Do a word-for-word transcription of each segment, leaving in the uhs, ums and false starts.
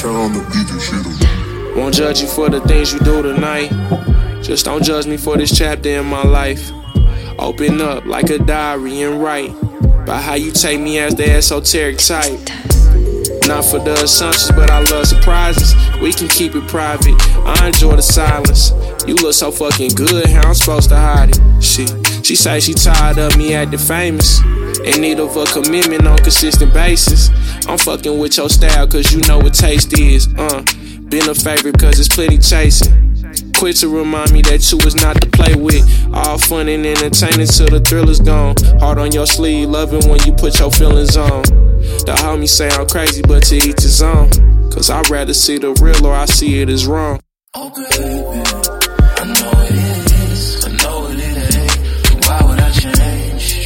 Turn on the beat and shit. Won't judge you for the things you do tonight. Just don't judge me for this chapter in my life. Open up like a diary and write about how you take me as the esoteric type. Not for the assumptions, but I love surprises. We can keep it private. I enjoy the silence. You look so fucking good, how I'm supposed to hide it? She, she say she tired of me acting famous, in need of a commitment on consistent basis. I'm fucking with your style cause you know what taste is. Uh, been a favorite cause it's plenty chasing. Quit to remind me that you was not to play with. All fun and entertaining till the thrill is gone. Heart on your sleeve, loving when you put your feelings on. The homies say I'm crazy, but to each his own. Cause I'd rather see the real or I see it as wrong. Oh baby, I know it is, I know it ain't. Why would I change?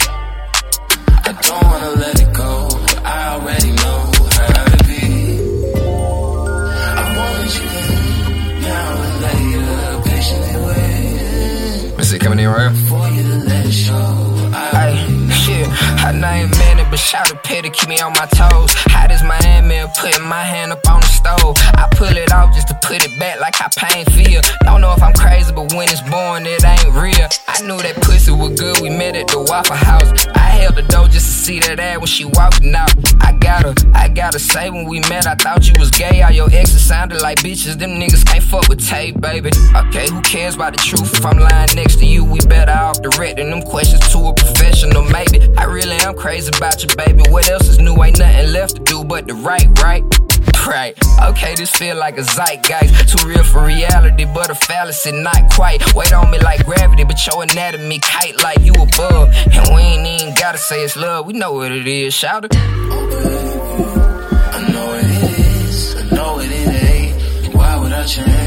I don't wanna let it go, I already know how to be. I wanted you now and later, patiently waiting. Is it coming in right? For you to let it show. Ay, shit, I ain't minute, but shout a pit to keep me on my toes. Hot as Miami and putting my hand up on the stove. I pull it off just to put it back like how pain feel. Don't know if I'm crazy, but when it's born, it ain't real. I knew that pussy was good, we met at the Waffle House. I held the door just to see that ass when she walking out. I gotta, I gotta say when we met, I thought you was gay. All your exes sounded like bitches, them niggas can't fuck with tape, baby. Okay, who cares about the truth? If I'm lying next to you, we better off directing them questions to a professional, maybe. I really am crazy about you, baby. What else is new? Ain't nothing left to do but the right, right? Right. Okay, this feel like a zeitgeist. Too real for reality, but a fallacy, not quite. Weight on me like gravity, but your anatomy kite like you above. And we ain't even gotta say it's love, we know what it is, shout it. Oh baby, I know it is, I know it ain't. Why would I change?